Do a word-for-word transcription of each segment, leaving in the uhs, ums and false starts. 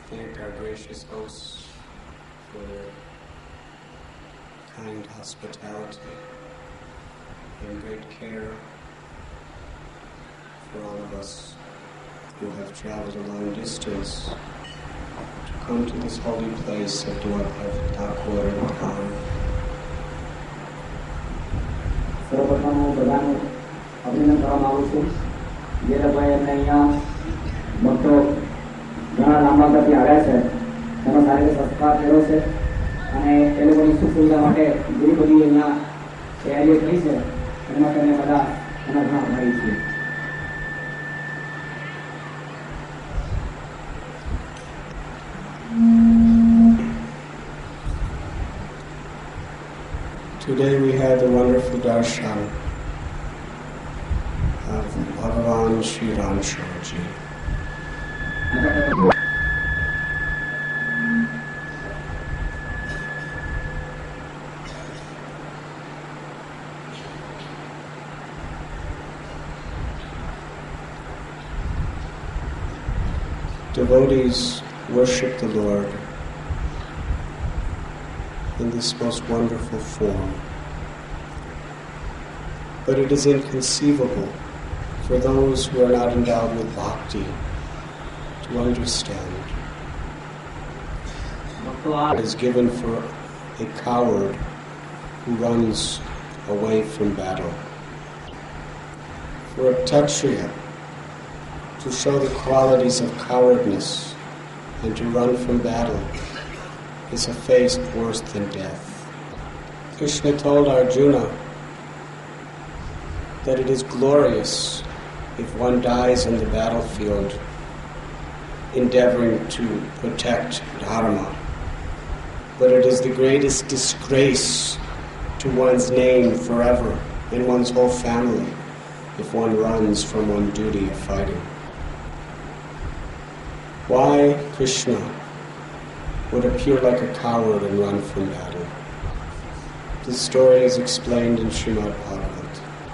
thank our gracious hosts for their kind hospitality and great care for all of us who have traveled a long distance to come to this holy place of Dua Thakur and Dham. સર્વપ્રથમ હું બધાનું અભિનંદન કરવા માગું છું. જે લોકોએ એમને અહીંયા ભક્તો ઘણા લાંબા અંતરથી આવ્યા છે એનો સારી રીતે સત્કાર કર્યો છે અને એ લોકોની સુખ સુવિધા માટે ઘણી બધી અહીંયા તૈયારીઓ થઈ છે એના માટે અમે બધા એના ઘણા આભારી છીએ. Today we had the wonderful darshan of Bhagavan Sri Ramchandra. Devotees worship the Lord in this most wonderful form. But it is inconceivable for those who are not endowed with bhakti to understand. It is given for a coward who runs away from battle. For a Kshatriya to show the qualities of cowardness and to run from battle is a fate worse than death. Krishna told Arjuna that it is glorious if one dies on the battlefield endeavoring to protect Dharma, but it is the greatest disgrace to one's name forever and one's whole family if one runs from one duty of fighting. Why Krishna would appear like a coward and run from battle? This story is explained in Srimad Bhagavatam.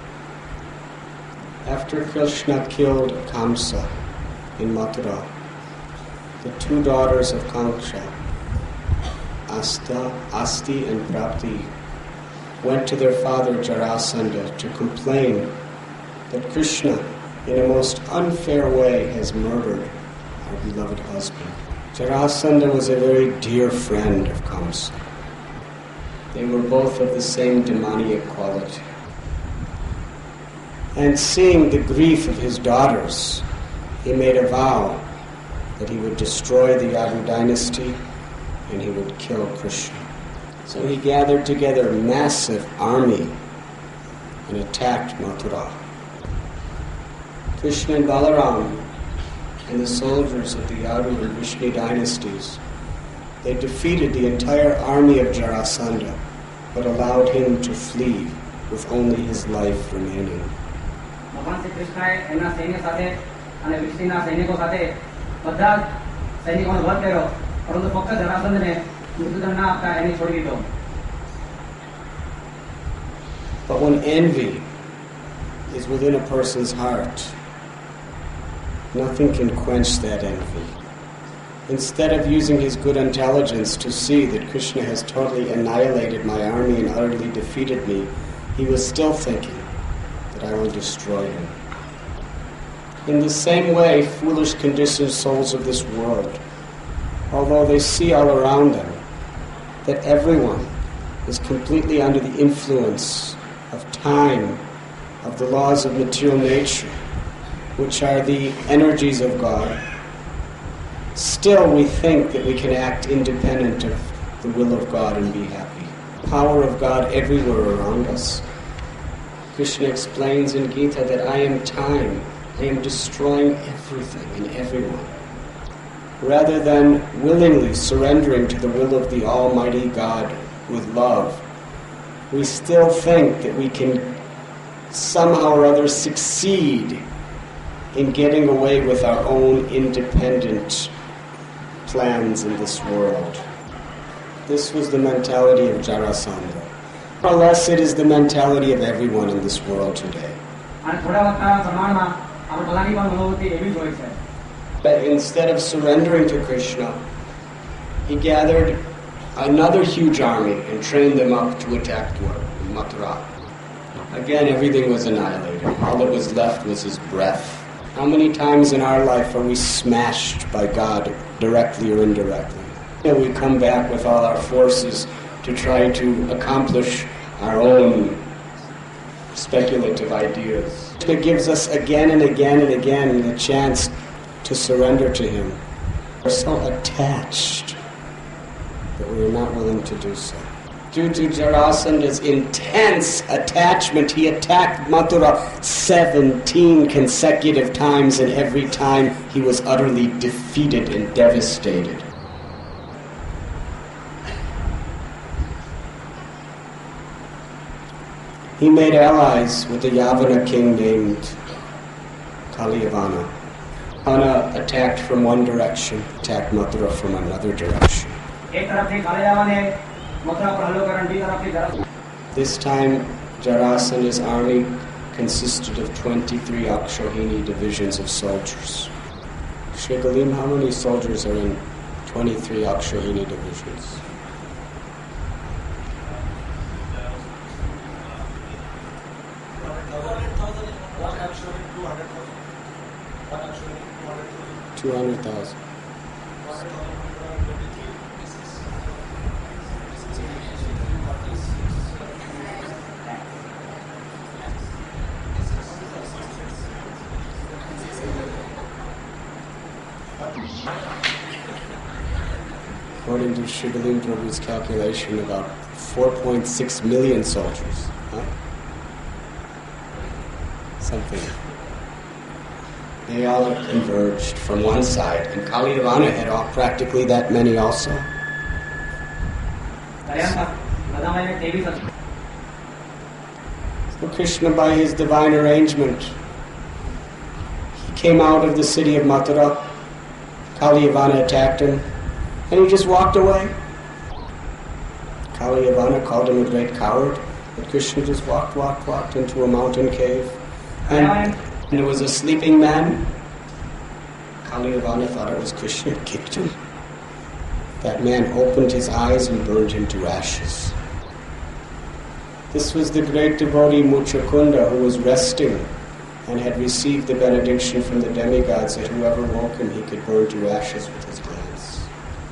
After Krishna killed Kamsa in Mathura, the two daughters of Kamsa, Asta, Asti and Prapti, went to their father Jarasandha to complain that Krishna, in a most unfair way, has murdered our beloved husband. Jarasandha was a very dear friend of Kamsa. They were both of the same demoniac quality. And seeing the grief of his daughters, he made a vow that he would destroy the Yadu dynasty and he would kill Krishna. So he gathered together a massive army and attacked Mathura. Krishna and Balaram and the soldiers of the Yadu and Vishnu dynasties, they defeated the entire army of Jarasandha, but allowed him to flee with only his life remaining. ભગવાન શ્રી કૃષ્ણએ એમના સૈન્ય સાથે અને વિષ્ણુના સૈનિકો સાથે બધા સૈનિકોનો વધ કર્યો, પરંતુ ફક્ત જરાસંધને મૃત્યુદંડ ના આપતા એને છોડી દીધો. But when envy is within a person's heart, nothing can quench that envy. Instead of using his good intelligence to see that Krishna has totally annihilated my army and utterly defeated me, he was still thinking that I will destroy him. In the same way, foolish conditioned souls of this world, although they see all around them that everyone is completely under the influence of time, of the laws of material nature, which are the energies of God, still we think that we can act independent of the will of God and be happy. Power of God everywhere around us. Krishna explains in Gita that I am time, I am destroying everything and everyone. Rather than willingly surrendering to the will of the Almighty God with love, we still think that we can somehow or other succeed in getting away with our own independent plans in this world. This was the mentality of Jarasandha. More or less, it is the mentality of everyone in this world today. But instead of surrendering to Krishna, he gathered another huge army and trained them up to attack Mathura. Again, everything was annihilated. All that was left was his breath. How many times in our life are we smashed by God, directly or indirectly? And we come back with all our forces to try to accomplish our own speculative ideas. It gives us again and again and again the chance to surrender to him. We're so attached that we're not willing to do so. Due to Jarasanda's intense attachment, he attacked Mathura seventeen consecutive times, and every time he was utterly defeated and devastated. He made allies with a Yavana king named Kaliyavana. Yavana attacked from one direction, attacked Mathura from another direction. This time, Jarasanda's army consisted of twenty-three Akshohini divisions of soldiers. Shri Galim, how many soldiers are in twenty-three Akshohini divisions? Two hundred thousand. According to Shri Galim Prabhu's calculation, about four point six million soldiers. Huh? Something. They all converged from one side, and Kaliyavana had all, practically that many also. So Krishna, by his divine arrangement, he came out of the city of Mathura. Kaliyavana attacked him, and he just walked away. Kaliyavana called him a great coward, but Krishna just walked, walked, walked into a mountain cave. And, and there was a sleeping man. Kaliyavana thought it was Krishna and kicked him. That man opened his eyes and burned him to ashes. This was the great devotee Muchakunda, who was resting and had received the benediction from the demigods that whoever woke him he could burn to ashes with his glance.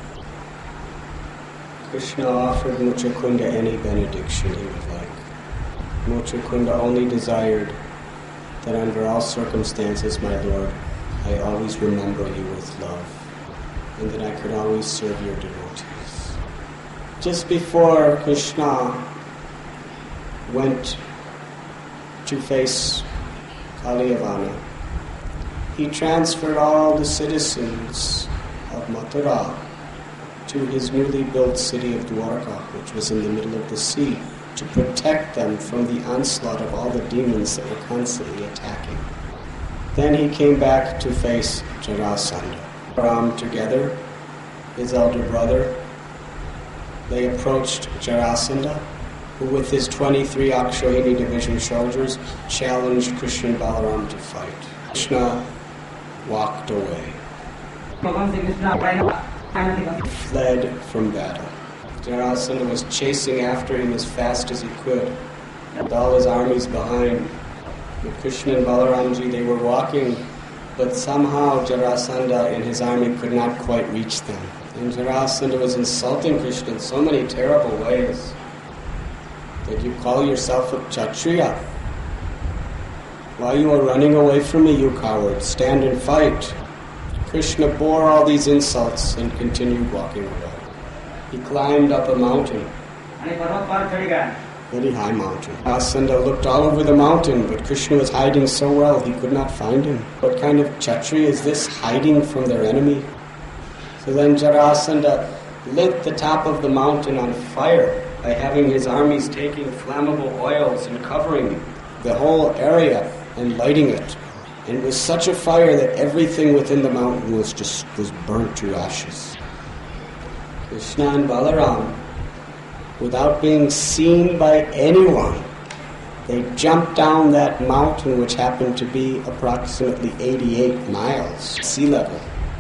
Krishna offered Muchakunda any benediction he would like. Muchakunda only desired that under all circumstances, my Lord, I always remember you with love, and that I could always serve your devotees. Just before Krishna went to face Kaliyavana, he transferred all the citizens of Mathura to his newly built city of Dwarka, which was in the middle of the sea, to protect them from the onslaught of all the demons that were constantly attacking. Then he came back to face Jarasandha. Ram together, his elder brother, they approached Jarasandha, who with his twenty-three Akshohini division soldiers challenged Krishna and Balaram to fight. Krishna walked away. He fled from battle. Jarasandha was chasing after him as fast as he could, with all his armies behind. With Krishna and Balaramji, they were walking, but somehow Jarasandha and his army could not quite reach them. And Jarasandha was insulting Krishna in so many terrible ways. That you call yourself a Kshatriya? While you are running away from me, you coward, stand and fight. Krishna bore all these insults and continued walking away. He climbed up a mountain, very high mountain. Jarasandha looked all over the mountain, but Krishna was hiding so well he could not find him. What kind of Kshatriya is this, hiding from their enemy? So then Jarasandha lit the top of the mountain on fire by having his armies taking flammable oils and covering the whole area and lighting it. And it was such a fire that everything within the mountain was just was burnt to ashes. Krishna and Balaram, without being seen by anyone, they jumped down that mountain, which happened to be approximately eighty-eight miles sea level.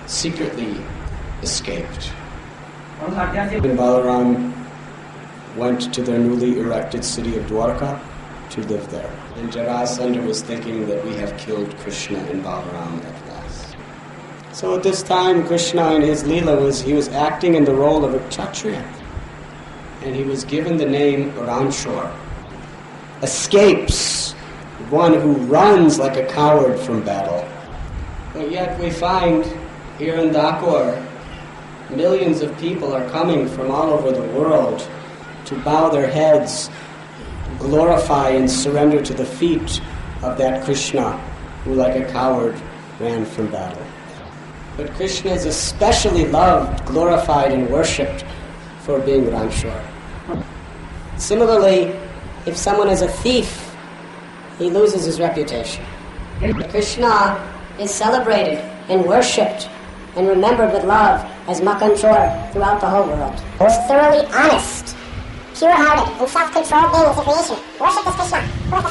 secretly escaped. When Balaram went to their newly erected city of Dwarka to live there. And Jarasandha was thinking that we have killed Krishna and Balaram at last. So at this time, Krishna in his Leela was, he was acting in the role of a Kshatriya. And he was given the name Ranchor. Escapes, one who runs like a coward from battle. But yet we find here in Dakor, millions of people are coming from all over the world to bow their heads, glorify and surrender to the feet of that Krishna who like a coward ran from battle. But Krishna is especially loved, glorified and worshipped for being Ranchor. Similarly, if someone is a thief, he loses his reputation. Krishna is celebrated and worshipped and remembered with love as Makanchor throughout the whole world. Who's thoroughly honest, pure-hearted, and self-controlled being of the creation. Worship this Krishna.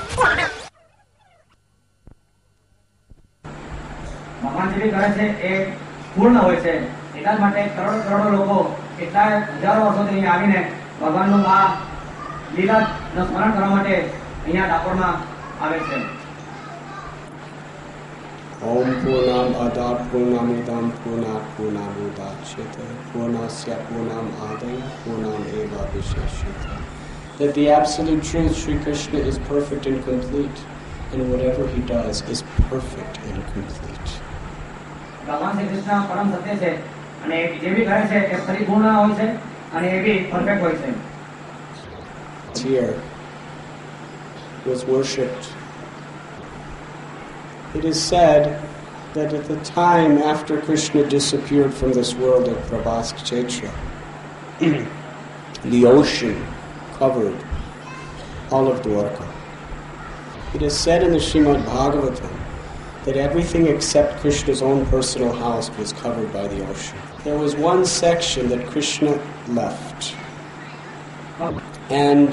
ભગવાન જે બી કરે છે એ પૂર્ણ હોય છે. એટલા જ માટે કરોડો કરોડો લોકો કેટલા હજારો વર્ષોથી અહીં આવીને ભગવાનનું આ લીલાનું સ્મરણ કરવા માટે અહીંયા ડાકોરમાં આવે છે. Om Purnam Adat Purnam Idam Purnat Purnamudachyate Purnasya Purnam Adaya Purnam Eva Visheshyate. That the absolute truth, Sri Krishna, is perfect and complete, and whatever he does is perfect and complete. ભગવાન શ્રી કૃષ્ણ પરમ સત્ય છે અને જે બી કરે છે એ પરિપૂર્ણ હોય છે અને એ બી પરફેક્ટ હોય છે. Here was worshipped. It is said that at the time after Krishna disappeared from this world of Prabhask Kshetra, the ocean covered all of Dwarka. It is said in the Srimad Bhagavatam that everything except Krishna's own personal house was covered by the ocean. There was one section that Krishna left, and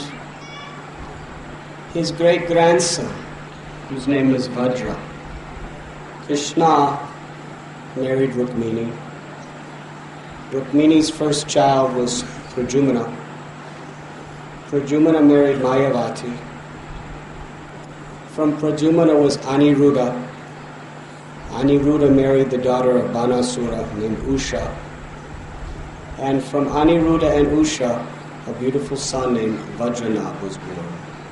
his great-grandson, whose name was Vajra, Krishna married Rukmini. Rukmini's first child was Prajumna. Prajumna married Mayavati. From Prajumna was Aniruddha. Aniruddha married the daughter of Banasura named Usha. And from Aniruddha and Usha, a beautiful son named Vajranath was born.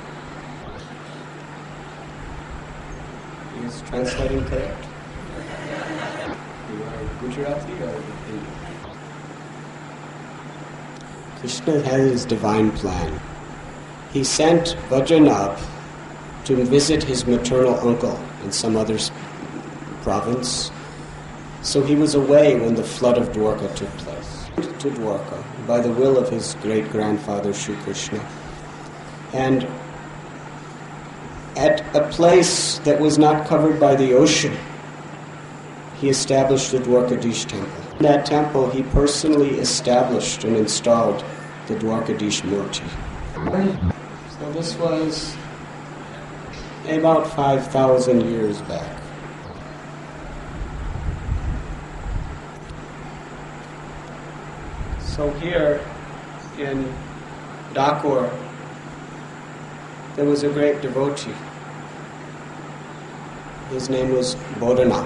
Is translating correct? You are Gujarati or Hindi? Krishna had his divine plan. He sent Vajranath to visit his maternal uncle in some other province. So he was away when the flood of Dwarka took place. To Dwarka, by the will of his great-grandfather Sri Krishna. And at a place that was not covered by the ocean, he established the Dwarkadish temple. In that temple, he personally established and installed the Dwarkadish Murti. So this was about five thousand years back. So here in Dakor, there was a great devotee. His name was Bodhana.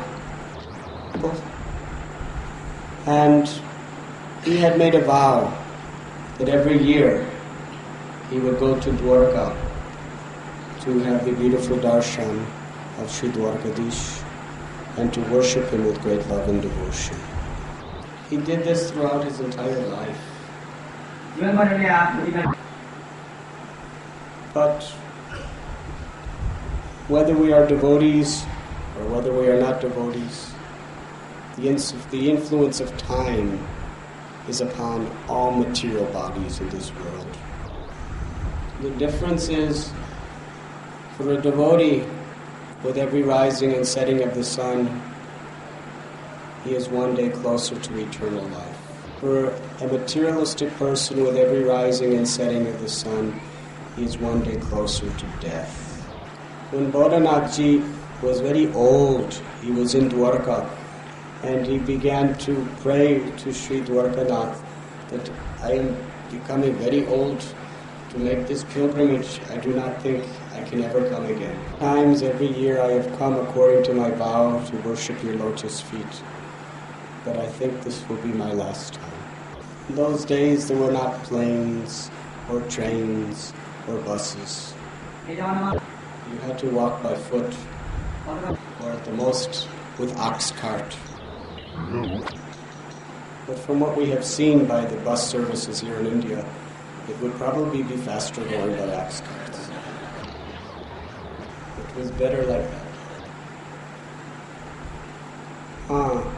And he had made a vow that every year he would go to Dwarka to have the beautiful darshan of Sri Dwarkadish and to worship him with great love and devotion. He did this throughout his entire life. But whether we are devotees or whether we are not devotees, the, ins- the influence of time is upon all material bodies in this world. The difference is, for a devotee, with every rising and setting of the sun, he is one day closer to eternal life. For a materialistic person, with every rising and setting of the sun, he is one day closer to death. When Bodhanathji was very old, he was in Dwarka, And he began to pray to Sri Dwarkanath that I am becoming very old to make this pilgrimage. I do not think I can ever come again. Times every year I have come according to my vow to worship your lotus feet. But I think this will be my last time. In those days there were not planes or trains or buses. You had to walk by foot or at the most with ox cart. But from what we have seen by the bus services here in India, it would probably be faster going by ox carts. It was better like that. Ah.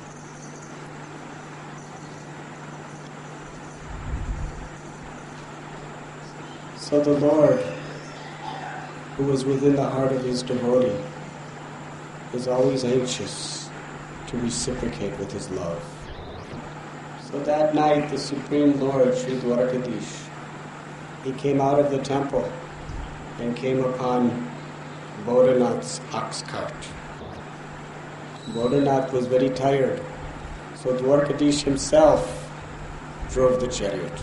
So the Lord, who was within the heart of his devotee, is always anxious to reciprocate with his love. So that night, the Supreme Lord, Sri Dwarkadish, he came out of the temple and came upon Bodhanath's ox cart. Bodhanath was very tired, so Dwarkadish himself drove the chariot.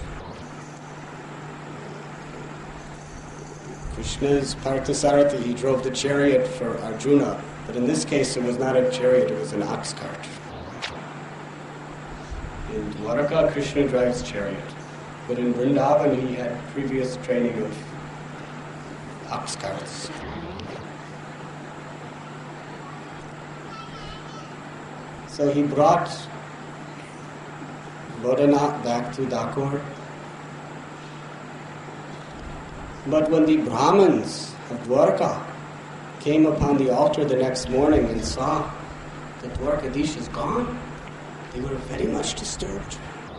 Krishna's Parthasarathi, he drove the chariot for Arjuna, but in this case it was not a chariot, it was an ox cart. In Dwaraka, Krishna drives chariot, but in Vrindavan he had previous training of ox carts. So he brought Bodhanath back to Dakur. But when the Brahmins of Dwarka came upon the altar the next morning and saw that Dwarkadish is gone, they were very much disturbed.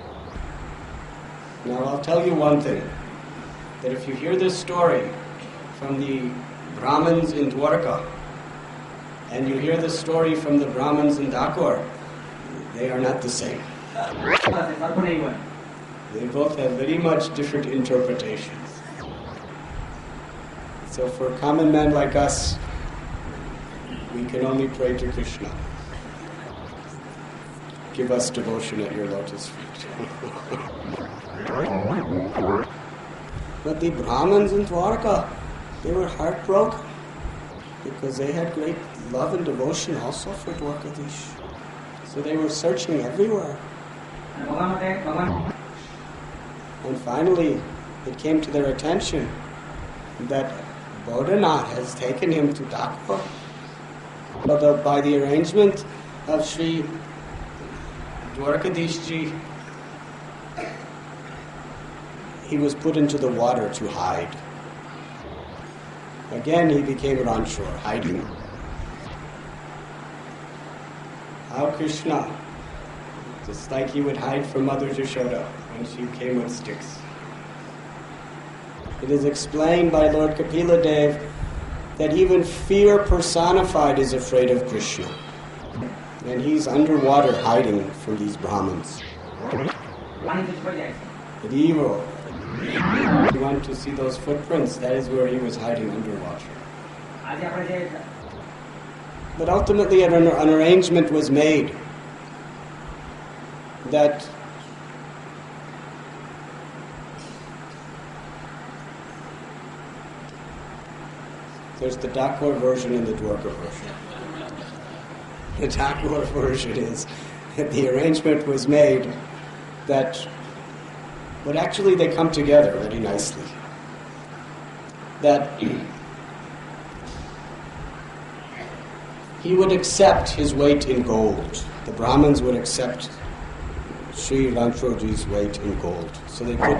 Now I'll tell you one thing, that if you hear this story from the Brahmins in Dwarka and you hear the story from the Brahmins in Dakur, they are not the same. They both have very much different interpretations. So for common men like us, we can only pray to Krishna. Give us devotion at your lotus feet. But the Brahmins in Dwarka, they were heartbroken because they had great love and devotion also for Dwarkadish. So they were searching everywhere. And finally, it came to their attention that Bodhanath has taken him to Dakur. But by the arrangement of Sri Dwarkadish ji, he was put into the water to hide. Again, he became Ranchor, hiding. How Krishna, just like he would hide from Mother Yashoda when she came with sticks. It is explained by Lord Kapila Dev that even fear personified is afraid of Krishna. And he's underwater hiding from these Brahmins. But evil. If you want to see those footprints, that is where he was hiding underwater. But ultimately an, an arrangement was made that there's the Dakur version and the Dwarka version. The Dakur version is that the arrangement was made that, but actually they come together very nicely. That he would accept his weight in gold. The Brahmins would accept Sri Ranchorji's weight in gold. So they put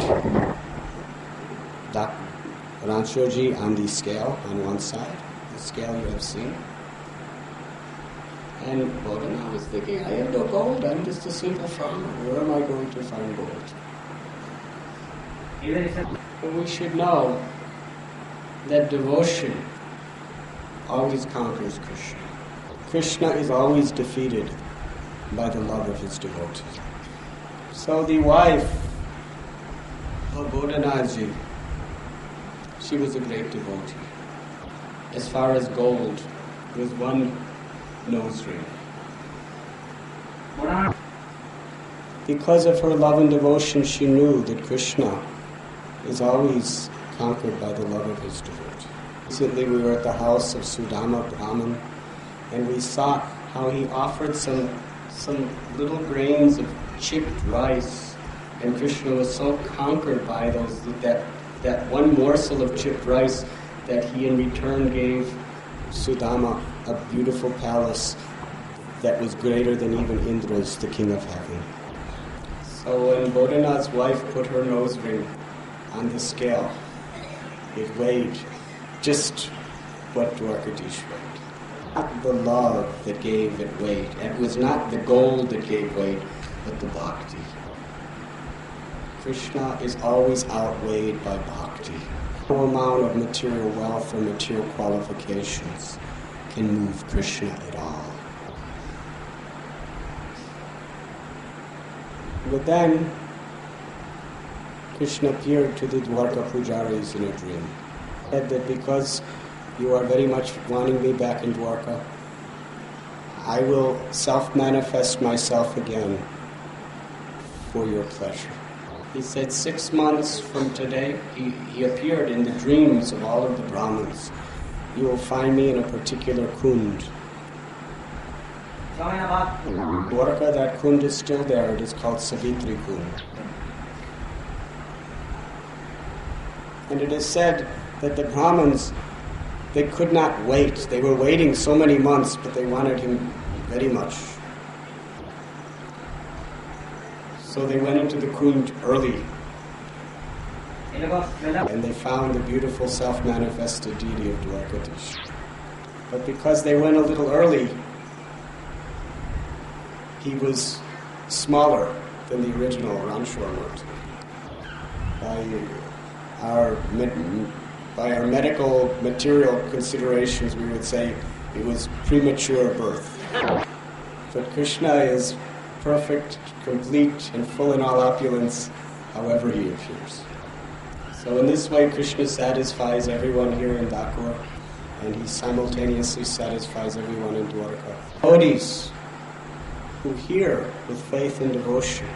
Dak- Ranchorji on the scale on one side, the scale you have seen. And Bodhanath was thinking, I have no gold, I'm just a simple farmer. Where am I going to find gold? But we should know that devotion always conquers Krishna. Krishna is always defeated by the love of his devotee. So the wife of Bodhanathji, she was a great devotee. As far as gold, was one nose ring. Because of her love and devotion, she knew that Krishna is always conquered by the love of his devotee. Recently we were at the house of Sudama Brahman, and we saw how he offered some some little grains of chipped rice, and Krishna was so conquered by those that that one morsel of chipped rice that he in return gave Sudama a beautiful palace that was greater than even Indra's, the king of heaven. So when Bodhanath's wife put her nose ring on the scale, it weighed just what Dwarkadish weighed. Not the love that gave it weight. It was not the gold that gave weight, but the bhakti. Krishna is always outweighed by bhakti. No amount of material wealth or material qualifications can move Krishna at all. But then, Krishna appeared to the Dwarka Pujaris in a dream. He said that because you are very much wanting me back in Dwarka, I will self-manifest myself again for your pleasure. He said six months from today, he, he appeared in the dreams of all of the Brahmins. You will find me in a particular kund. Dwarka, that kund is still there. It is called Savitri Kund. And it is said that the Brahmins, they could not wait. They were waiting so many months, but they wanted him very much. So they went into the kund early. And they found the beautiful self-manifested deity of Dwarkadish. But because they went a little early, he was smaller than the original Ranshormurti. By our, by our medical material considerations, we would say it was premature birth. But Krishna is perfect, complete, and full in all opulence, however he appears. So in this way, Krishna satisfies everyone here in Dakur, and he simultaneously satisfies everyone in Dwarka. Devotees who hear with faith and devotion,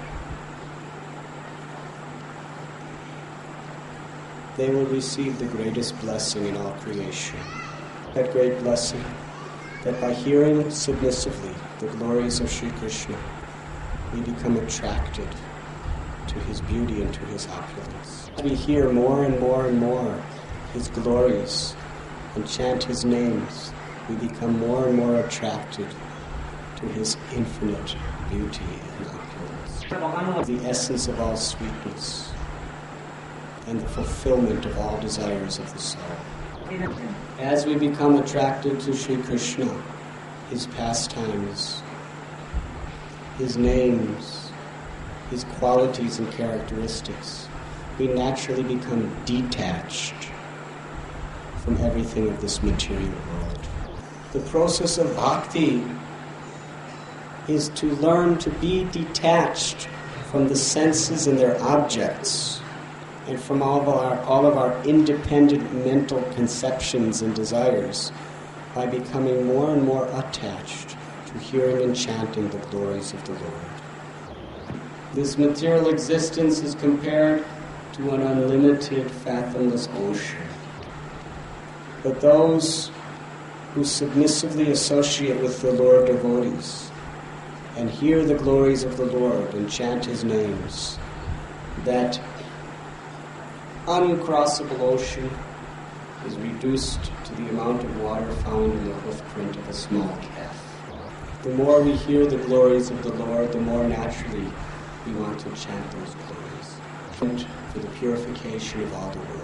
they will receive the greatest blessing in all creation. That great blessing, that by hearing submissively the glories of Sri Krishna, we become attracted to his beauty and to his opulence. As we hear more and more and more his glories and chant his names, we become more and more attracted to his infinite beauty and opulence, the essence of all sweetness and the fulfillment of all desires of the soul. As we become attracted to Sri Krishna, his pastimes, his names, his qualities and characteristics, we naturally become detached from everything of this material world. The process of bhakti is to learn to be detached from the senses and their objects, and from all of our, all of our independent mental conceptions and desires, by becoming more and more attached to hearing and chanting the glories of the Lord. This material existence is compared to an unlimited, fathomless ocean. But those who submissively associate with the Lord devotees and hear the glories of the Lord and chant his names, that uncrossable ocean is reduced to the amount of water found in the hoofprint of a small calf. The more we hear the glories of the Lord, the more naturally we want to chant those glories, and for the purification of all the world.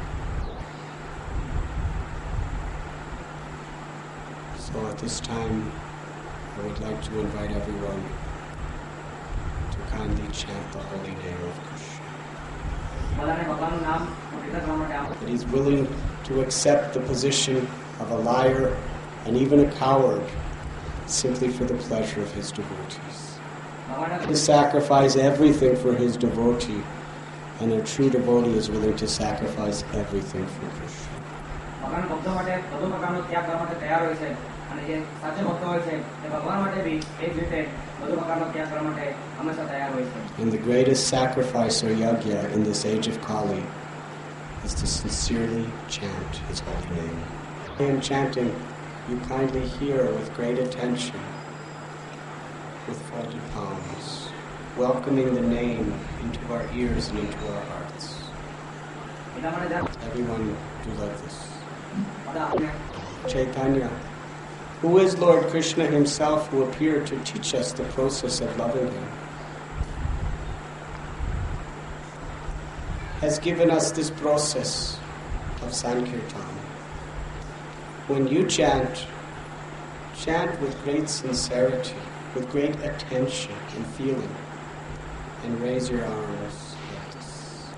So at this time, I would like to invite everyone to kindly chant the holy name of Krishna. That he's willing to accept the position of a liar and even a coward simply for the pleasure of his devotees. To sacrifice everything for his devotee, and a true devotee is willing to sacrifice everything for Krishna. અને જે સાચો ભક્ત હોય છે તે ભગવાન માટે બી એ જ રીતે બધો પ્રકારનો ત્યાગ કરવા માટે હંમેશા તૈયાર હોય છે. And the greatest sacrifice or yajna in this age of Kali is to sincerely chant his holy name. I am chanting, you kindly hear with great attention, with folded palms, welcoming the name into our ears and into our hearts. Everyone do like this. Chaitanya, who is Lord Krishna himself, who appeared to teach us the process of loving him, has given us this process of Sankirtan. When you chant, chant with great sincerity, with great attention and feeling, and raise your arms like this.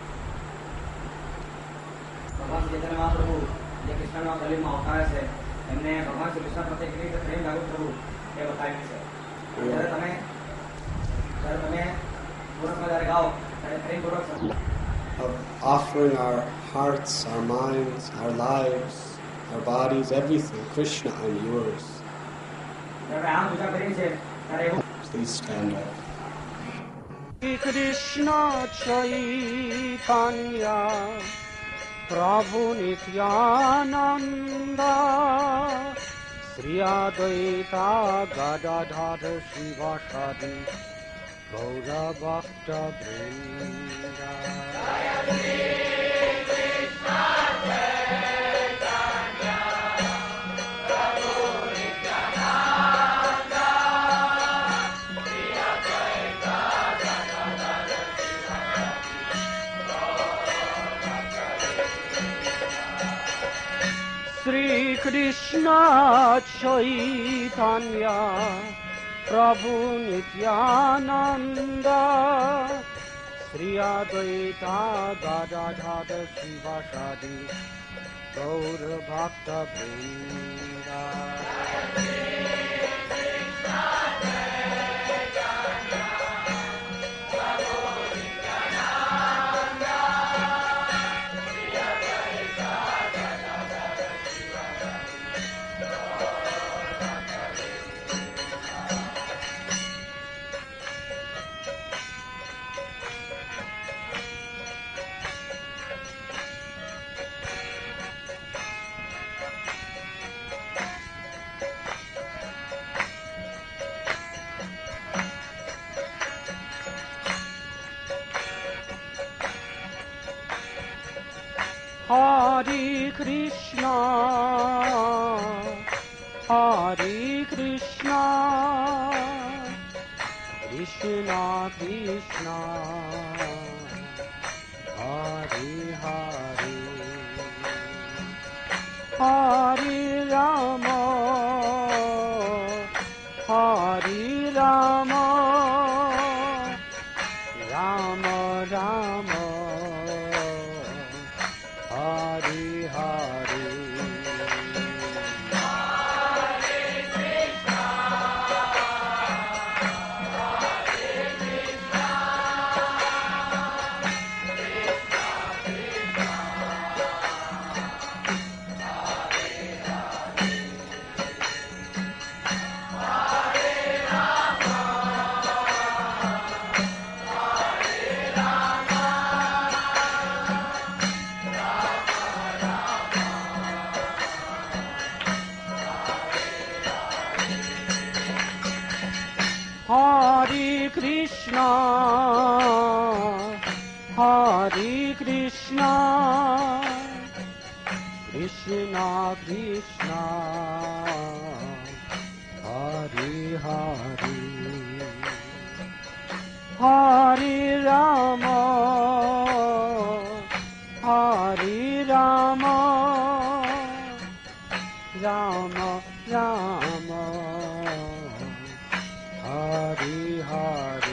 ભગવાન ચૈતન્ય મહાપ્રભુ જે કૃષ્ણના કલીમાં અવતારે છે એમને ભગવાન શ્રી કૃષ્ણ પ્રત્યે કેવી રીતે પ્રેમ જાગૃત કરવું એ બતાવ્યું છે. જ્યારે તમે જ્યારે તમે પૂર્વકમાં જ્યારે ગાઓ ત્યારે પ્રેમપૂર્વક Of offering our hearts, our minds, our lives, our bodies, everything. Krishna, I'm yours. Please stand up. Krishna Chaitanya Prabhu Nityananda Sri Advaita Gadadhara Shivasadi Gaura Bhakta Vrinda. Sri Krishna Chaitanya Prabhu Nityananda Sri Advaita Gadadhara Shivasadi Gaura Bhakta Vrinda. Hare Krishna, Hare Krishna, Krishna Krishna, Hare Hare, Hare Rama, Hare Rama, Rama Rama, Hare Hare. Hare Krishna, Hare Krishna, Krishna Krishna, Hare Hare, Hare Rama, Hare Rama, Rama Rama, Hare Hare.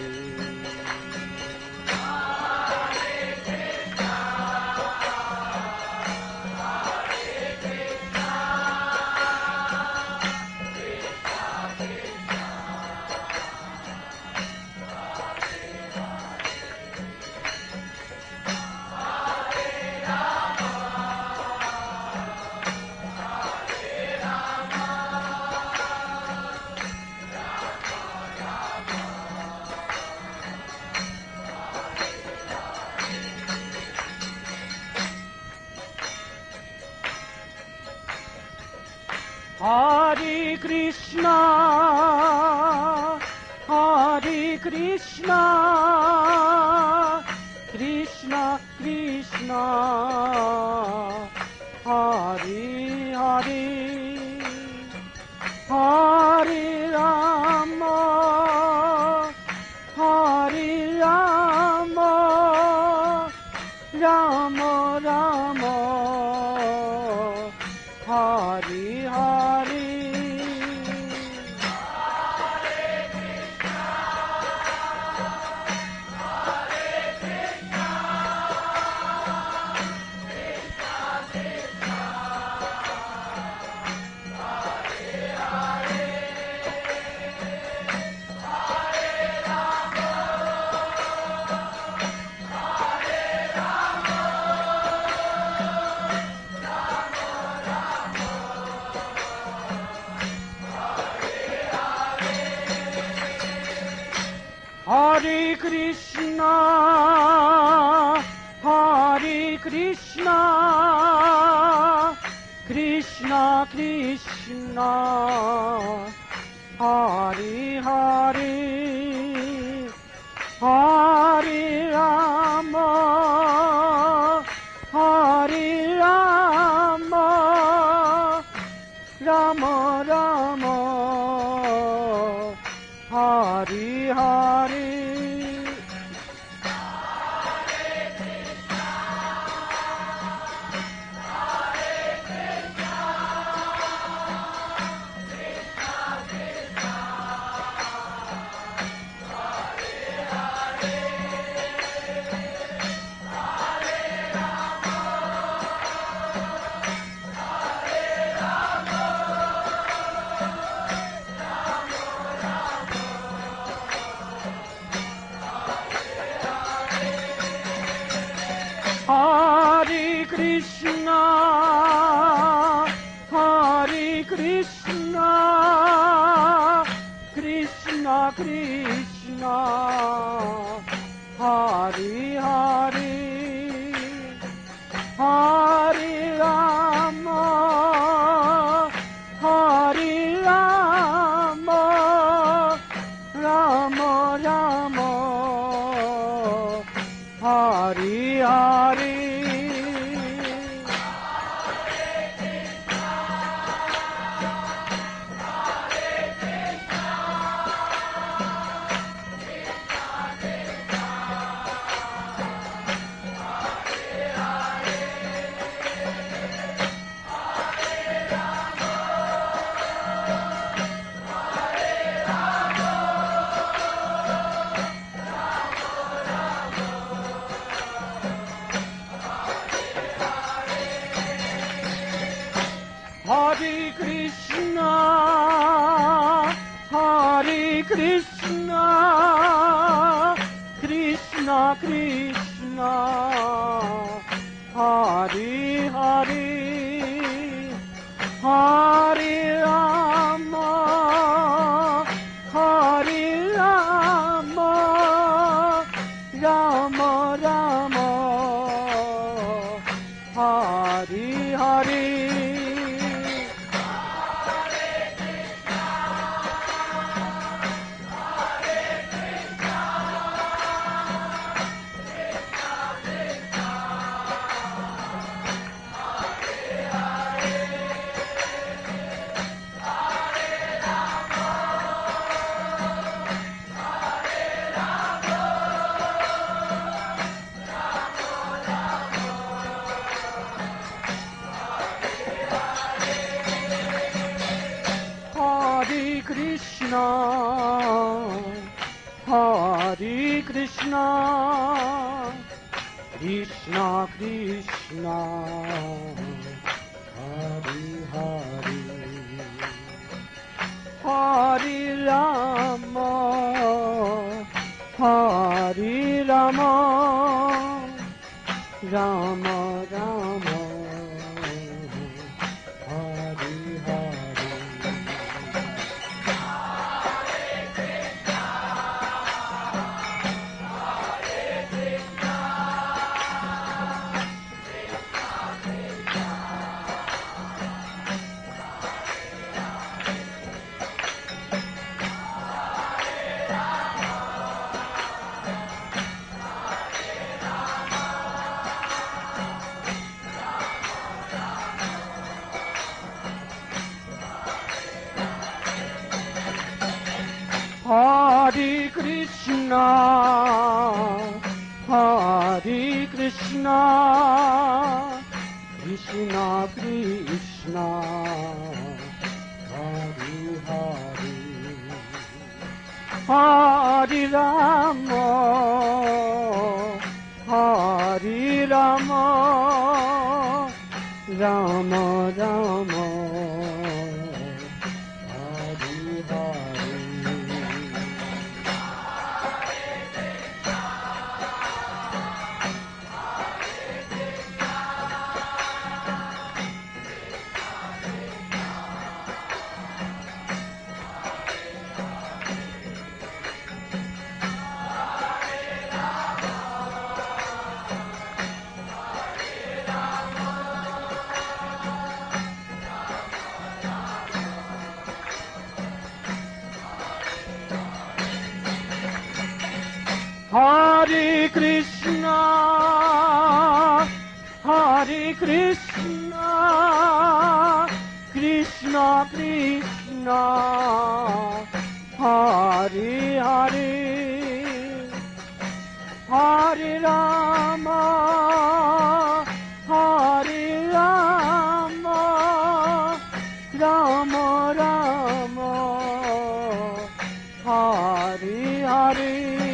Hare Krishna, Hare Krishna, Krishna Krishna, Hare Hare, Hare Rama, Hare Rama, Rama Rama, Hare Hare. Hare Krishna, Hare Krishna, Krishna Krishna, Hare Hare, Hare Rama, Hare Rama, Rama Rama, Hare Hare. Hare Krishna, Hare Krishna, Krishna Krishna, Hare Hare, Hare Rama, Hare Rama, Rama Rama, Hare Hare. Hare Krishna, Hare Krishna, Krishna Krishna, Hare Hare, Hare Rama, Hare Rama, Rama Rama, Hare Hare. Hare Krishna, Hare Krishna, Krishna Krishna, Hare Hare, Hare Rama, Hare Rama, Rama Rama, Hare Hare. Krishna, Hare Krishna, Krishna Krishna, Hare Hare, Hare Rama, Hare Rama, Rama Rama, Hare Hare. Hare Krishna, Hare Krishna, Krishna Krishna, Hare Hare, Hare Rama, Hare Rama, Rama Rama, Hare Hare.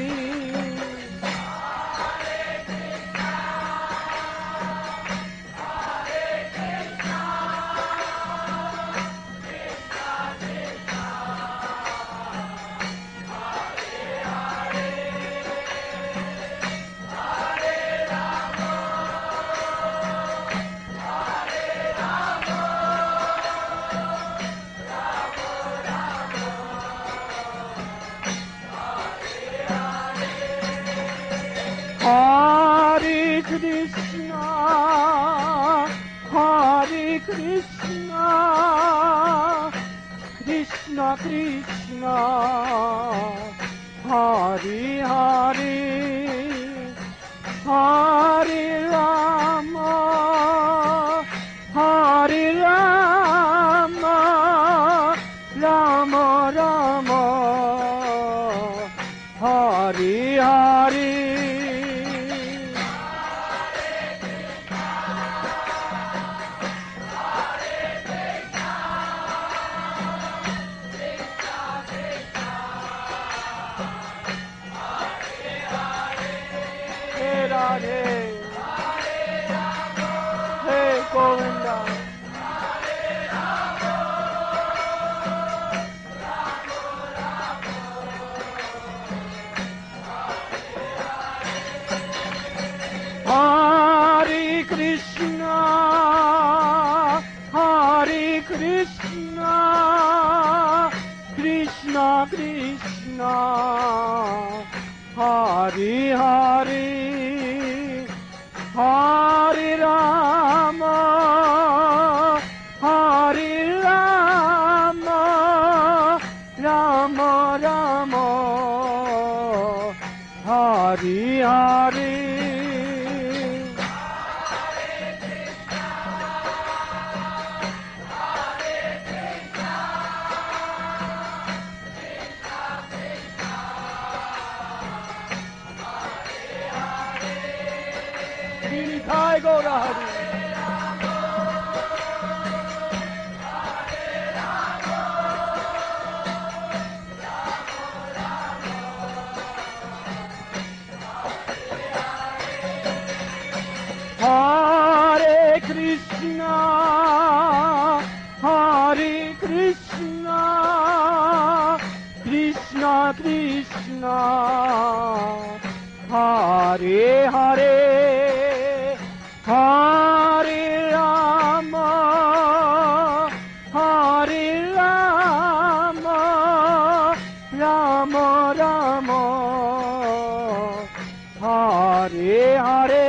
Hare Krishna, Hare Krishna, Krishna Krishna, Hare Hare, Hare Rama, Hare Rama, Rama Rama, Hare Hare. Radhe, Hey Govinda, Hare Krishna, Hare Krishna, Krishna Krishna, Hare Hare, Hare Rama, Hare Rama, Rama Rama, Hare Hare. Jai Gaura Hari. Hare Krishna, Hare Krishna, Krishna Krishna, Hare Hare, Hare Rama, Hare Rama, Rama Rama, Hare Hare.